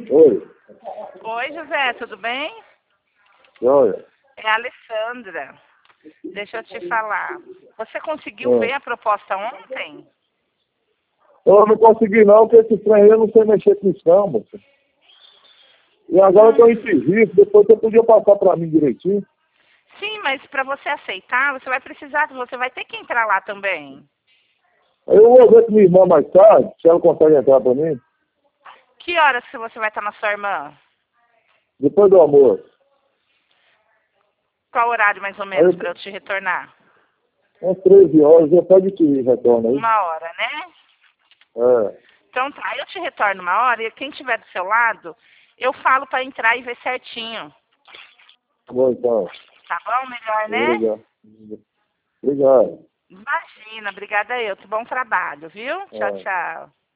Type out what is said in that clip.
Oi. Oi, José, tudo bem? Olha. É a Alessandra. Deixa eu te falar. Você conseguiu ver a proposta ontem? Eu não consegui não, porque esse trem aí eu não sei mexer com isso não, moça. E agora eu estou em serviço, depois você podia passar para mim direitinho. Sim, mas para você aceitar, você vai ter que entrar lá também. Aí eu vou ver com minha irmã mais tarde, se ela consegue entrar para mim, Que horas que você vai estar na sua irmã? depois do almoço. Qual horário mais ou Aí menos para eu te retornar? umas 13 horas, eu pego e te retorno aí. 1 hora, né? É, Então tá, eu te retorno 1 hora e quem estiver do seu lado, eu falo para entrar e ver certinho. tá bom então. Tá bom? Melhor, né? Obrigado. Obrigado. Imagina, obrigada eu. Bom trabalho, viu? Tchau, É. tchau.